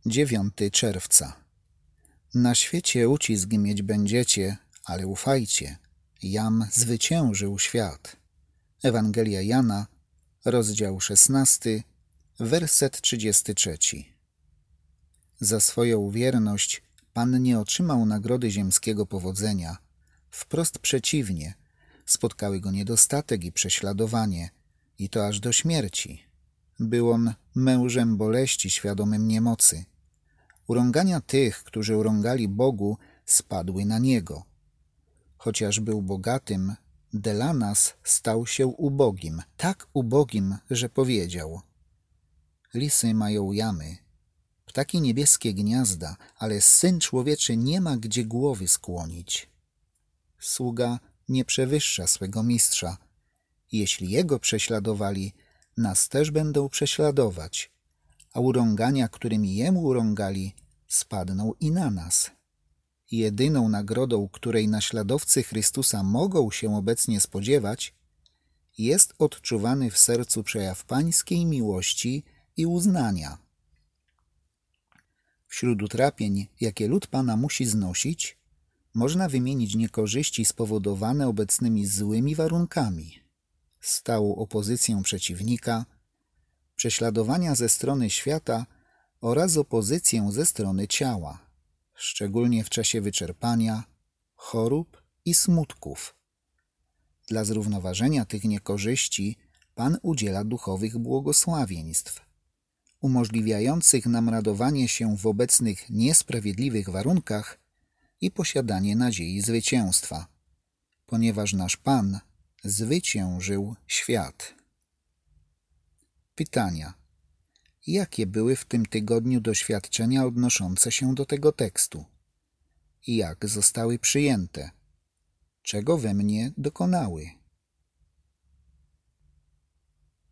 9 czerwca. Na świecie ucisk mieć będziecie, ale ufajcie, jam zwyciężył świat. Ewangelia Jana, rozdział 16, werset 33. Za swoją wierność Pan nie otrzymał nagrody ziemskiego powodzenia. Wprost przeciwnie, spotkały go niedostatek i prześladowanie, i to aż do śmierci. Był on mężem boleści, świadomym niemocy. Urągania tych, którzy urągali Bogu, spadły na niego. Chociaż był bogatym, dla nas stał się ubogim, tak ubogim, że powiedział: lisy mają jamy, ptaki niebieskie gniazda, ale Syn Człowieczy nie ma gdzie głowy skłonić. Sługa nie przewyższa swego mistrza. Jeśli jego prześladowali, nas też będą prześladować, a urągania, którymi jemu urągali, spadną i na nas. Jedyną nagrodą, której naśladowcy Chrystusa mogą się obecnie spodziewać, jest odczuwany w sercu przejaw pańskiej miłości i uznania. Wśród utrapień, jakie lud Pana musi znosić, można wymienić niekorzyści spowodowane obecnymi złymi warunkami, stałą opozycję przeciwnika, prześladowania ze strony świata oraz opozycję ze strony ciała, szczególnie w czasie wyczerpania, chorób i smutków. Dla zrównoważenia tych niekorzyści Pan udziela duchowych błogosławieństw, umożliwiających nam radowanie się w obecnych niesprawiedliwych warunkach i posiadanie nadziei zwycięstwa, ponieważ nasz Pan zwyciężył świat. Pytania. Jakie były w tym tygodniu doświadczenia odnoszące się do tego tekstu? Jak zostały przyjęte? Czego we mnie dokonały?